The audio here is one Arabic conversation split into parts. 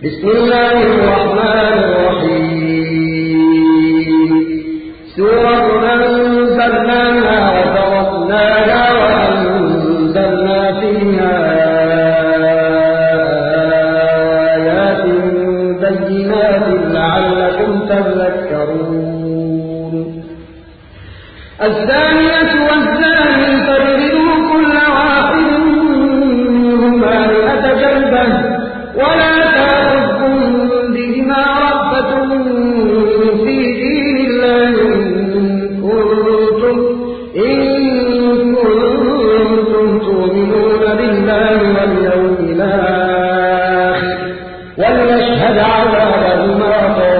بسم الله الرحمن الرحيم سورة أنزلناها وفرضناها وأنزلنا فيها آيات بينات لعلكم تذكرون الزانية والزاني فاجلدوا كل واحد منهما 100 جلدة ولا تأخذكم بهما رأفة في دين الله إن كنتم تؤمنون بالله واليوم الآخر وليشهد عذابهما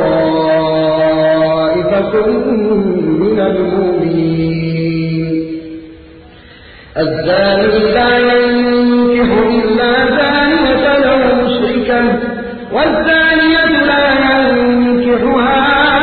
طائفة من المؤمنين الزاني لا ينكح إلا زانية أو مشركا والزانية لا ينكحها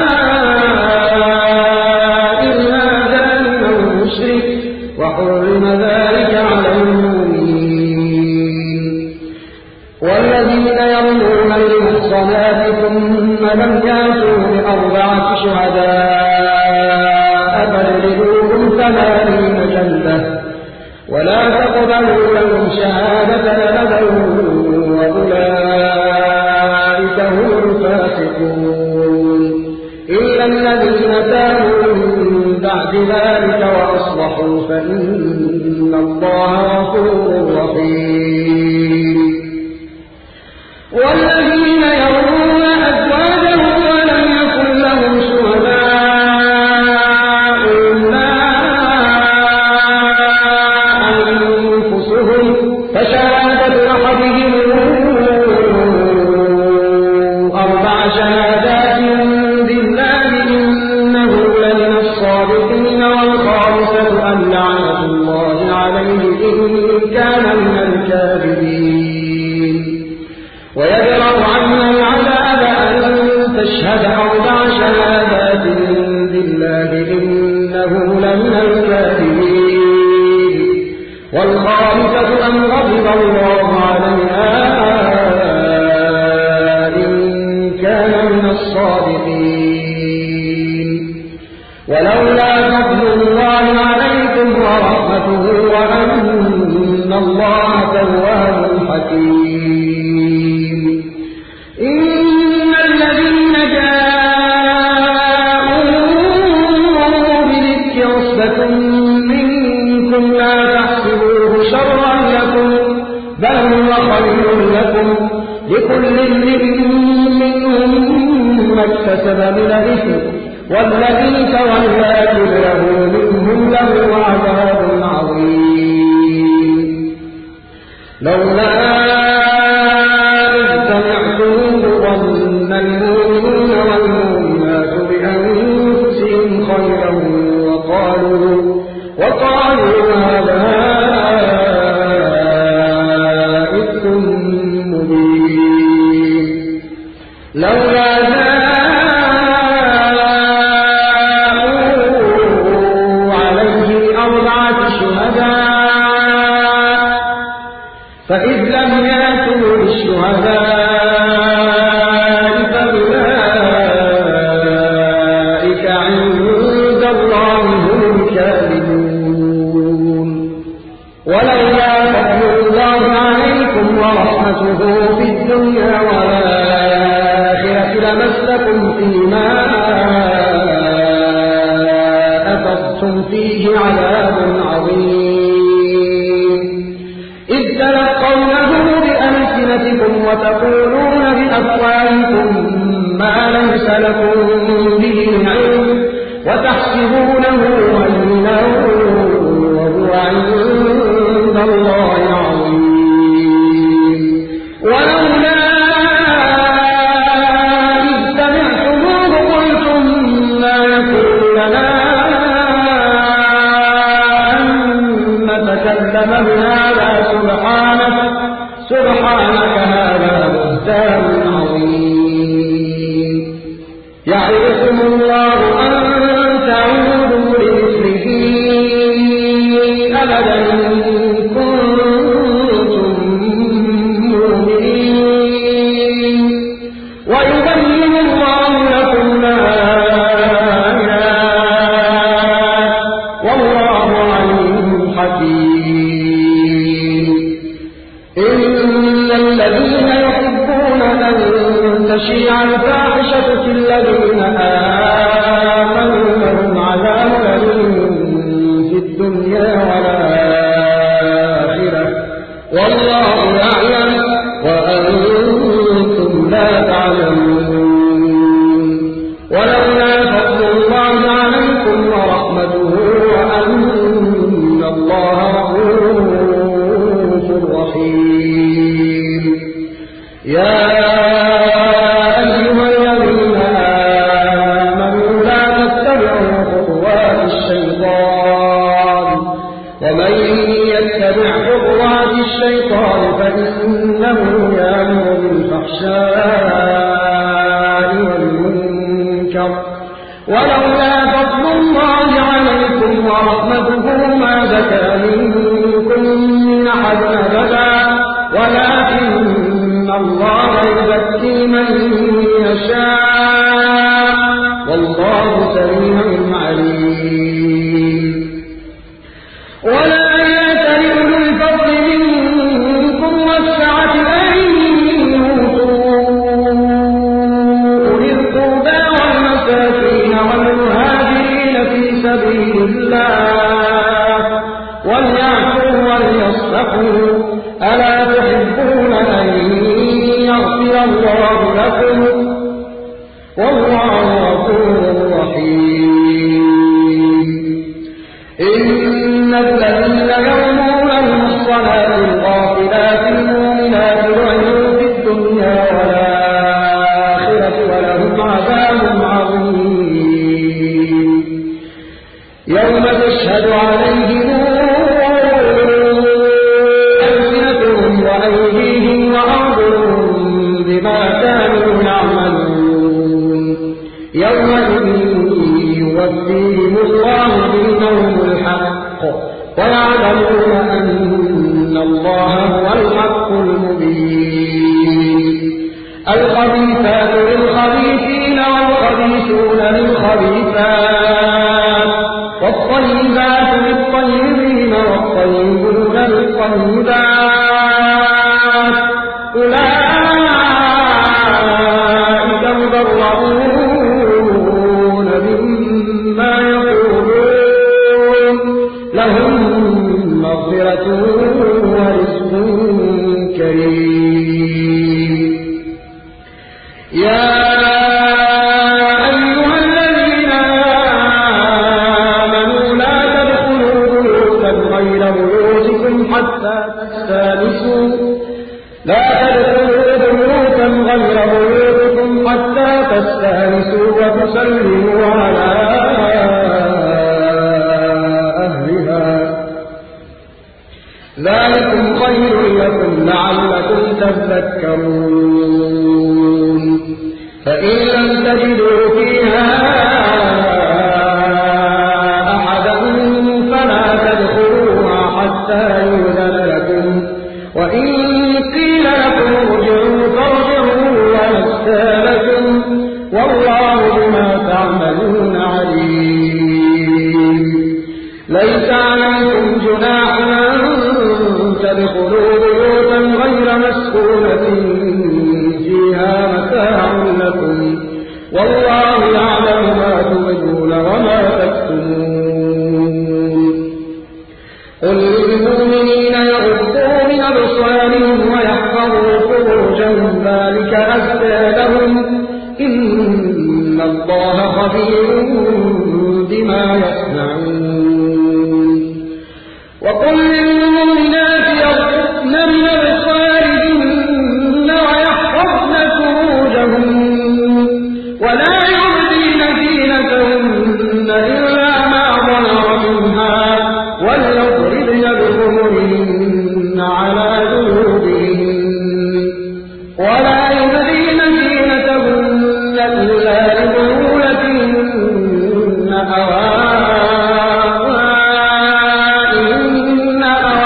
إلا زان أو مشرك وحرم ذلك على المؤمنين والذين يرمون المحصنات ثم لم يأتوا ب4 شهداء فاجلدوهم 80 جلدة ولا تقبلوا لهم شهادة أبدا وأولئك هم الفاسقون إلا الذين تابوا من بعد ذلك وأصلحوا فإن الله غفور رحيم والذين يرمون أزواجهم ولم يكن لهم شهداء إلا أنفسهم فشهادة أحدهم 4 شهادات بالله إنه لمن الصادقين والخامسة أن لعنة الله عليه إن كان من الكاذبين ويدرأ عنها العذاب أن تشهد 4 شهادات بالله إنه لمن الكاذبين والخامسة أن غضب الله عليها إن كان من الصادقين ولولا فضل الله عليكم ورحمته وأن الله تواب حكيم إن الذين جاءوا بالإفك عصبة منكم لا تحسبوه شرا لكم بل هو خير لكم لكل امرئ منهم ما اكتسب من الإثم والذي تولى كبره منهم له عذاب عظيم لولا إذ سمعتموه ظن المؤمنون والمؤمنات بأنفسهم خيرا وقالوا هذا إفك مبين لولا جاءوا عليه 4 شهداء فإذ لم يأتوا بالشهداء فأولئك عند الله هم الكاذبون ولولا فضل الله عليكم ورحمته في الدنيا والآخرة لمسكم فيما أفضتم فيه عذاب عظيم إذ تلقونه بألسنتكم وتقولون بأفواهكم ما ليس لكم به علم وتحسبونه هينا وهو عند الله عظيم ولولا إذ سمعتموه قلتم ما يكون لنا أن نتكلم بهذا سبحانك هذا بهتان عظيم يعظكم الله أن تعودوا لمثله أبدا إن كنتم ويبين الله لكم الآيات والله عليم حكيم. إن الذين يحبون أن تشيع الفاحشة في الذين آمنوا لهم عذاب أليم في الدنيا والآخرة والله يعلم وأنتم لا تعلمون. ولولا فضل الله عليكم ورحمته وأن الله رؤوف رحيم. يا أيها الذين آمنوا لا تتبعوا خطوات الشيطان ومن يتبع خطوات الشيطان فإنه يأمر بالفحشاء والمنكر ولولا فضل الله عليكم ورحمته ما زكى منكم من أحد أبدا ولكن الله يزكي من يشاء والله سميع عليم. ولا يأتل أولو الفضل منكم والسعة أن يؤتوا أولي القربى والمساكين والمهاجرين في سبيل الله وليعفوا وليصفحوا ألا تحبون أن يغفر الله لكم والله غفور رحيم. إن الذين يرمون المحصنات الغافلات المؤمنات لعنوا في الدنيا والآخرة ولهم عذاب عظيم. يوم تشهد عليهم ألسنتهم وأيديهم وأرجلهم بما كانوا يعملون. يومئذ يوفيهم الله دينهم الحق ويعلمون أن الله هو الحق المبين. الخبيثات للخبيثين والخبيثون للخبيثات والطيبات للطيبين والطيبون للطيبات أولئك مبرؤون مما يقولون لهم مغفرة ورزق كريم. يا أيها الذين آمنوا لا تدخلوا بيوتا غير بيوتكم حتى تستأنسوا وتسلموا على أهلها ذلكم خير لكم لعلكم تذكرون. فإن لم تجدوا فيها أحدا فلا تدخلوها حتى يؤذن لكم وإن قيل لكم ارجعوا فارجعوا وأزكى لكم والله بما تعملون عليم. ليس عليكم جناح أن تدخلوا بيوتا غير مسكونة فيها متاع لكم والله يعلم ما تبدون وما تكتمون. قل للمؤمنين يغضوا من أبصارهم ويحفظوا فروجهم ذلك أزكى لهم إن الله خبير بما يصنعون. وقل للمؤمنات يغضضن من أبصارهن ويحفظن فروجهن ولا يبدين زينتهن إلا ما ظهر منها وليضربن بخمرهن على جنوبهن ولا يبدين زينتهن إلا لبعولتهن أو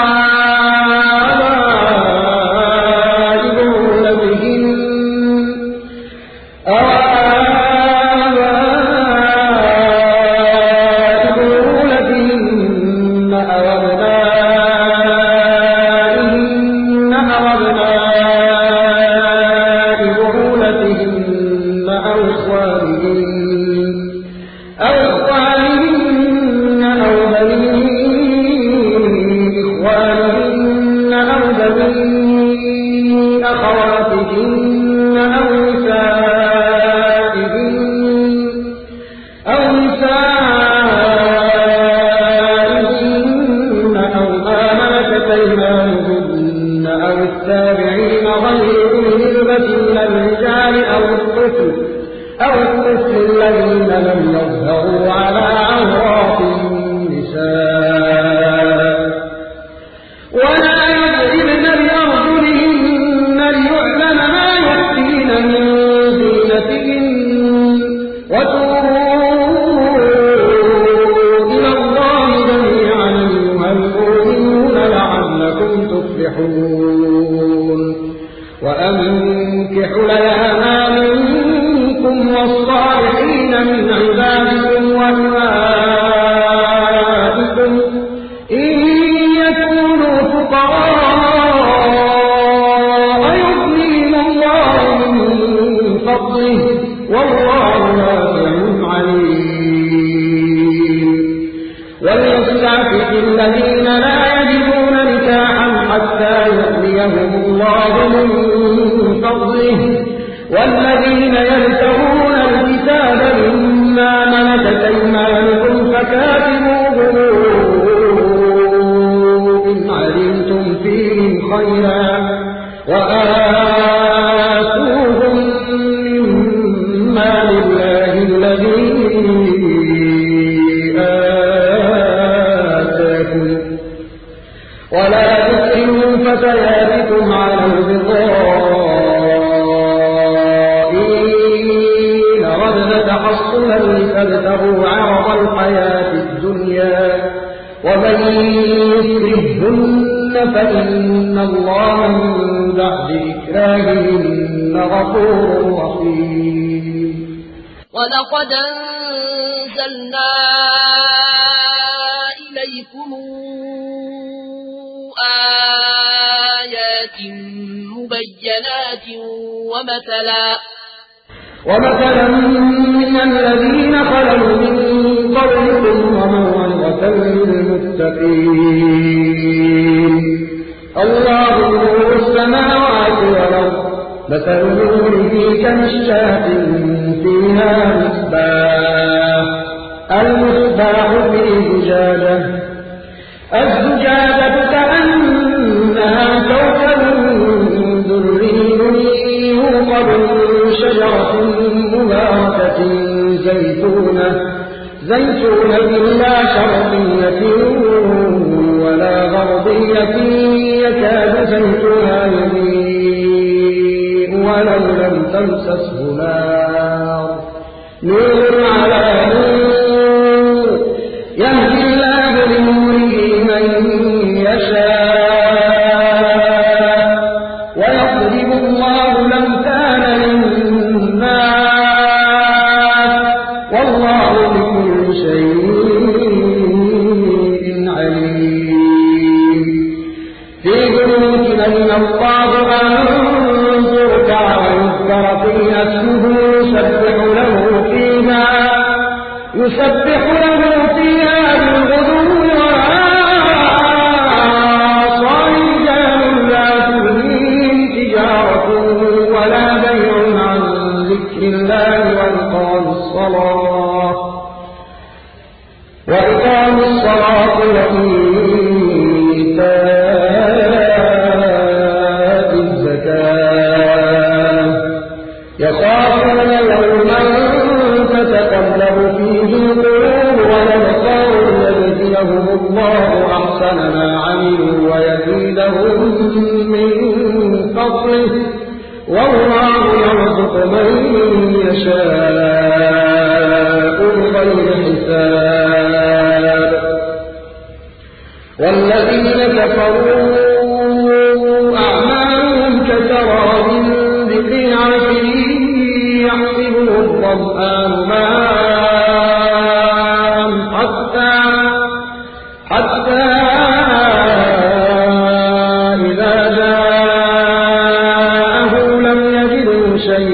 أوآباء بعولتهن أو أبنائهن أو أبناء بعولتهن أو إخوانهن أو بني إخوانهن أو بني أخواتهن أو نسائهن أو ما ملكت أيمانهن أو التابعين غير أولي الإربة من الرجال أو الطفل الذين لم يظهروا على عورات النساء ولا يضربن بأرجلهن ليعلم ما يخفين من زينتهن وتوبوا إلى الله جميعا أيها المؤمنون لعلكم تفلحون وأنكحوا الأيام منكم والصالحين من عبادكم وإمائكم إن يكونوا فقراء يغنيهم الله من فضله والله واسع عليم وليستعفف الذين لا يجدون نكاحا حتى يغنيهم الله من فضله والذين يبتغون الكتاب مما ملكت أيمانكم فكاتبوهم إن علمتم فيهم خيرا وآتوهم مما لله الذي آتاكم ولا تكرهوا فتياتكم على البغاء إن أردنا تحصنا لتبتغوا عرض الحياة الدنيا ومن يكرهن فإن الله من بعد إكراههن غفور رحيم ولقد أنزلنا إليكم آيات مبينات ومثلا من الذين خلوا من قبلكم وموعظة للمتقين الله نور السماوات والأرض مثل نوره كمشكاة فيها المصباح في زجاجة الزجاجة كأنها كوكب دري يوقد من شجرة مباركة زيتونة لا شرقية ولا غربية يكاد زيتها يضيء ولو لم تمسسه نار نور على نور يهدي الله لنوره من يشاء ويضرب الله الأمثال للناس والله بكل شيء عليم في بيوت أذن الله أن ترفع ويذكر فيها اسمه يسبح له فيها بالغدو والآصال رجال لا تلهيهم تجارة ولا بيع عن ذكر الله وإقام الصلاة وإيتاء الزكاة يخافون يوما تتقلب فيه القلوب والأبصار ليجزيهم الله أحسن ما عملوا ويزيدهم من فضله والله يرزق من يشاء بغير حساب والذين كفروا أعمالهم كسراب بقيعة يحمل القرآن ماء حتى إذا جاءه لم يجده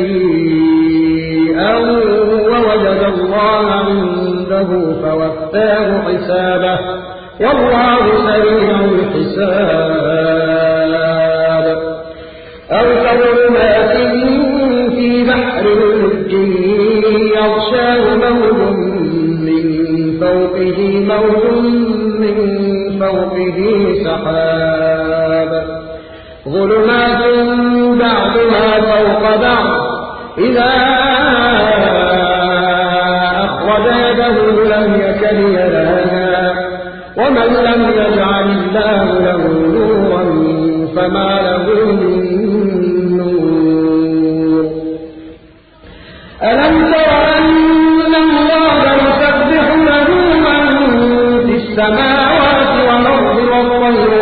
شيئا ووجد الله عنده فوفاه حسابه والله سريع الحساب أو كظلمات في بحر لج يغشاه موج من فوقه سحاب ظلمات بعضها فوق بعض إذا أخرج يده لم يكد يراها ومن لم يجعل الله له نورا فما له من نور ألم تر أن الله يسبح له من في السماوات والأرض والطير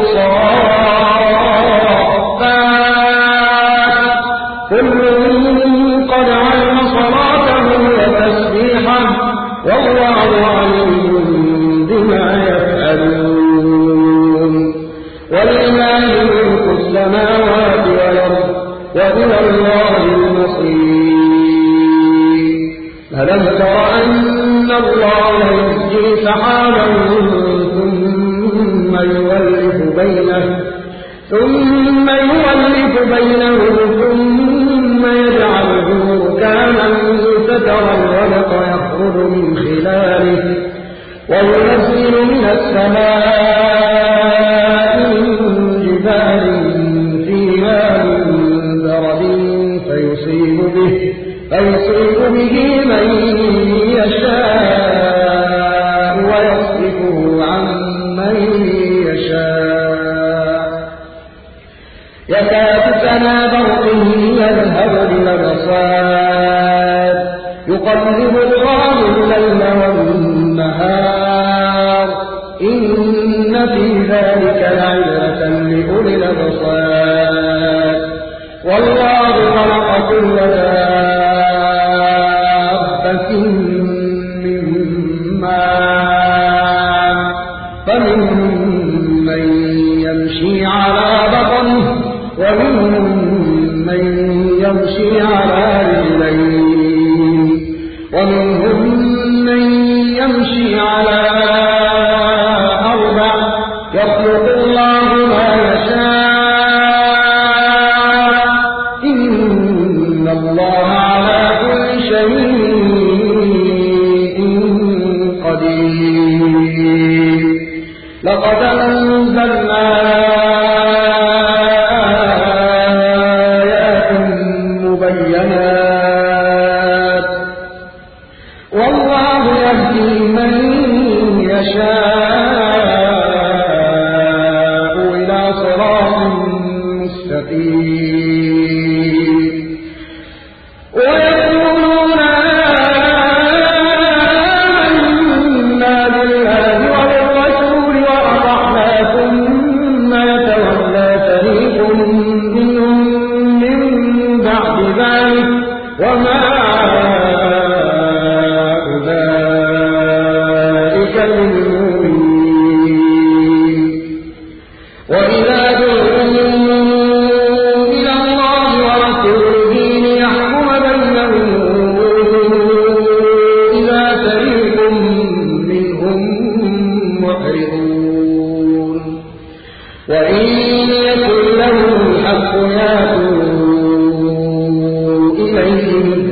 صافات كل قد علم صلاته وتسبيحه والله عليم بما يفعلون ولله ملك السماوات والأرض وإلى الله المصير ألم تر أن الله يزجي سحابا ثم يولف بينه ثم يجعله ركاما فترى الودق يخرج من خلاله وينزل من السماء من جبال فيها من برد فيصيب به من يشاء ويصرفه عن من يشاء يكاد سنا برقه يذهب بالأبصار يقلب الله الليل والنهار إن في ذلك لعبرة لأولي الأبصار والله خلق كل دابة من ماء فمنهم من يمشي على بطنه ومنهم من يمشي على رجلين ومنهم من يمشي على أربع يخلق الله ما يشاء إن الله على كل شيء قدير لقد أنزلنا آيات مبينات والله يهدي من يشاء إلى صراط مستقيم ويقولون آمنا بالله وبالرسول وأطعنا ثم يتولى فريق منهم من بعد ذلك وما أولئك بالمؤمنين وإذا دعوا إلى الله ورسوله ليحكم بينهم إذا فريق منهم معرضون وإن يكن لهم الحق يأتوا إليه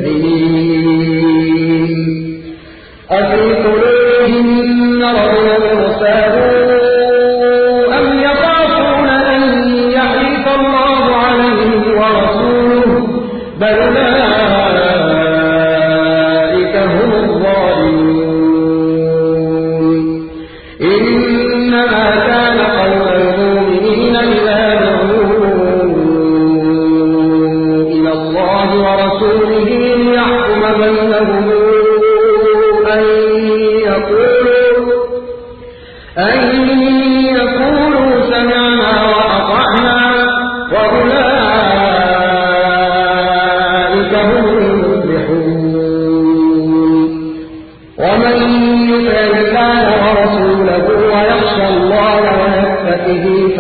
مذعنين أفي قلوبهم مرض ارتابوا أم يخافون أن يحيف الله عليهم ورسوله بل أولئك هم الظالمون إنما كان قول المؤمنين إذا دعوا إلى الله ورسوله ليحكم بينهم أن يقولوا سمعنا وأطعنا وأولئك هم المفلحون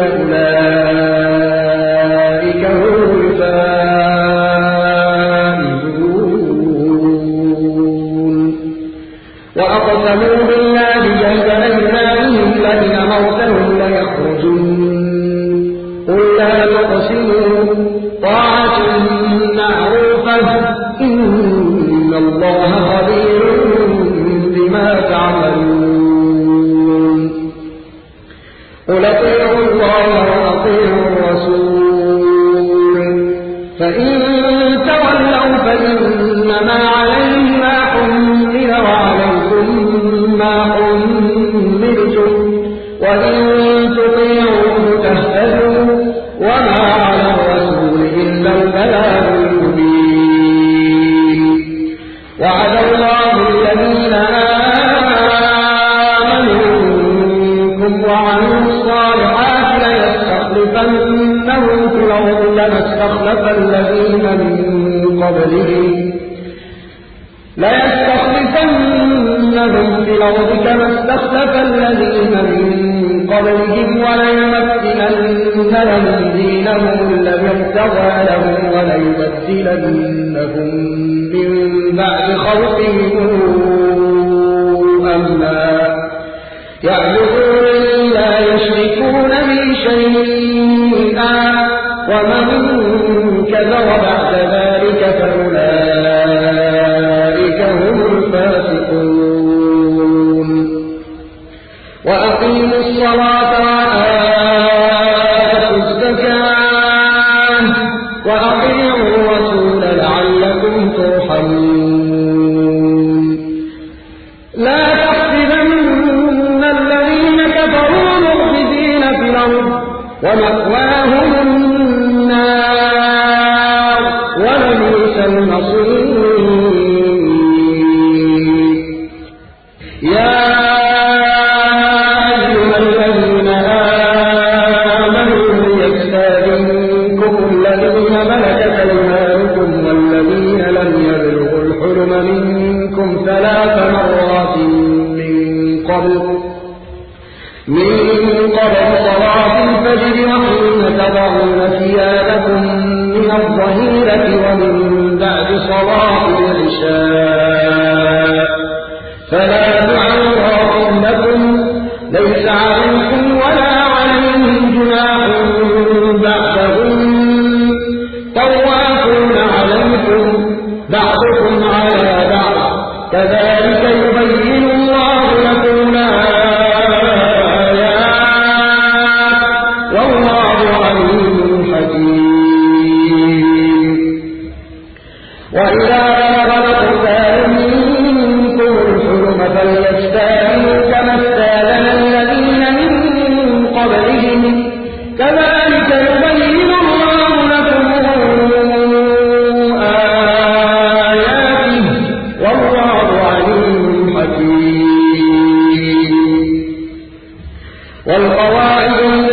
أولئك هم الفائزون. وأقسموا بالله جهد أيمانهم لئن أمرتهم ليخرجن قل لا تقسموا طاعة معروفة إن الله خبير بما تعملون. قل أطيعوا الله وأطيعوا الرسول فإن تولوا فإنما عليه ما حمل وعليكم ما حملتم وإن تطيعوه تهتدوا وما على الرسول إلا البلاغ المبين. وعد الله الذين آمنوا منكم وعملوا الصالحات ليستخلفنهم في الأرض كما استخلف الذين من قبلهم وليمكنن لهم دينهم الذي ارتضى لهم وليبدلنهم من بعد خوفهم أمنا يعبدونني لا يشركون بي شيئا ومن كفر بعد ذلك فأولئك هم الفاسقون. وأقيموا الصلاة وآتوا الزكاة وأطيعوا الرسول لعلكم ترحمون. لا تحسبن الذين كفروا معجزين في الأرض ومأواهم النار ولبئس المصير. يا أيها الذين آمنوا ليستأذنكم الذين ملكت أيمانكم والذين لم يبلغوا الحلم منكم 3 مرات من قبل صلاة الفجر وحين تضعون ثيابكم من الظهيرة ومن بعد صلاة العشاء ثلاث عورات لكم ليس عليكم ولا عليهم جناح بعدهم طوافون عليكم بعضكم على بعض كذلك يبين الله لكم الآيات والله عليم حكيم. وإذا بلغ الأطفال منكم الحلم فليستأذنوا كما استأذن الذين من قبلهم كذلك يبين الله لكم آياته والله عليم حكيم. والقواعد من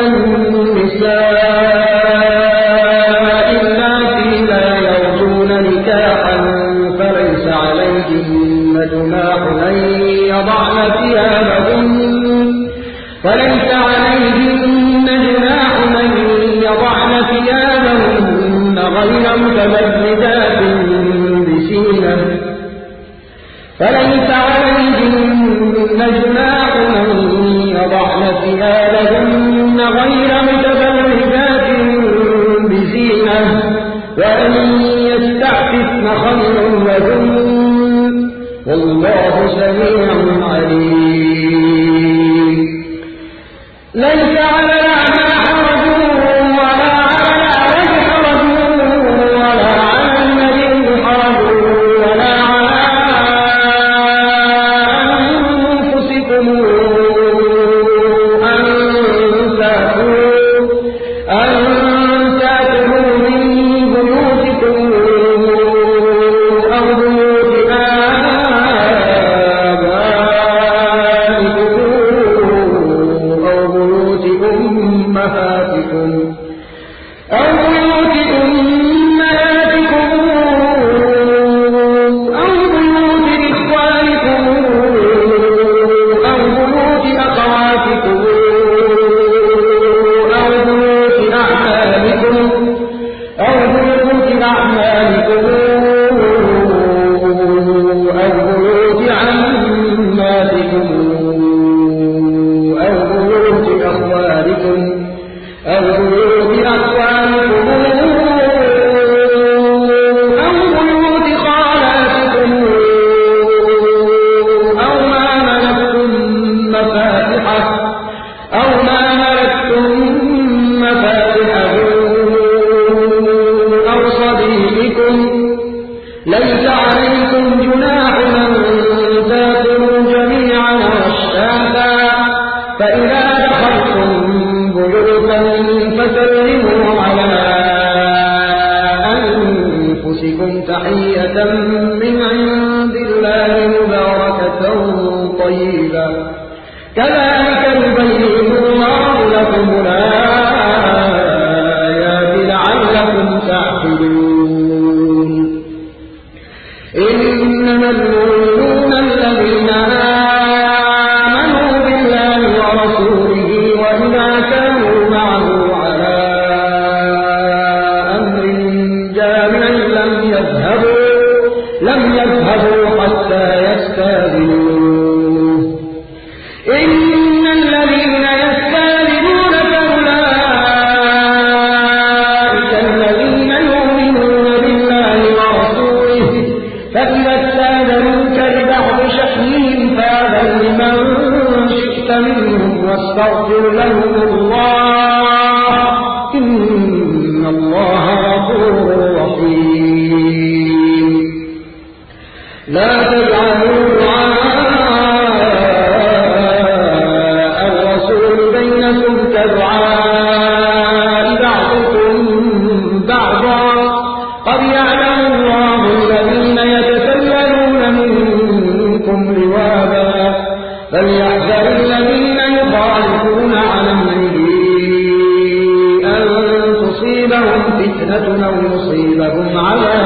النساء اللاتي لا يرجون نكاحا فليس عليهن جناح أن يضعن ثيابهن غير متبرجات بزينة فليس عليهن جناح أن يضعن ثيابهن غير متبرجات بزينة وأن يستعففن خير لهن والله سميع عليم. ليس على الأعمى حرج ولا على الأعرج حرج ولا على المريض حرج ولا على أنفسكم أن تأكلوا من بيوتكم أو بيوت آبائكم ليس عليكم جناح أن تأكلوا جميعا واشتاتا فإذا دخلتم بيوتا فسلموا على أنفسكم تحية من عند الله مباركة طيبة كذلك يبين الله لكم الآيات لعلكم تعقلون إنما المؤمنون الذين آمنوا بالله ورسوله وإذا كانوا معه على أمر جامع لم يذهبوا حتى يستأذنوه إن الذين يستأذنونك أولئك الذين يؤمنون بالله ورسوله فإذا استأذنوك لبعض شأنهم فأذن لمن شئت منهم واستغفر لهم الله إن الله غفور رحيم لا تجعلوا دعاء الرسول بينكم كدعاء بعضكم بعضا قد يعلم الله الذين يتسللون منكم لواذا فليحذر الذين يخالفون عن أمره أن تصيبهم فتنة أو يصيبهم عذاب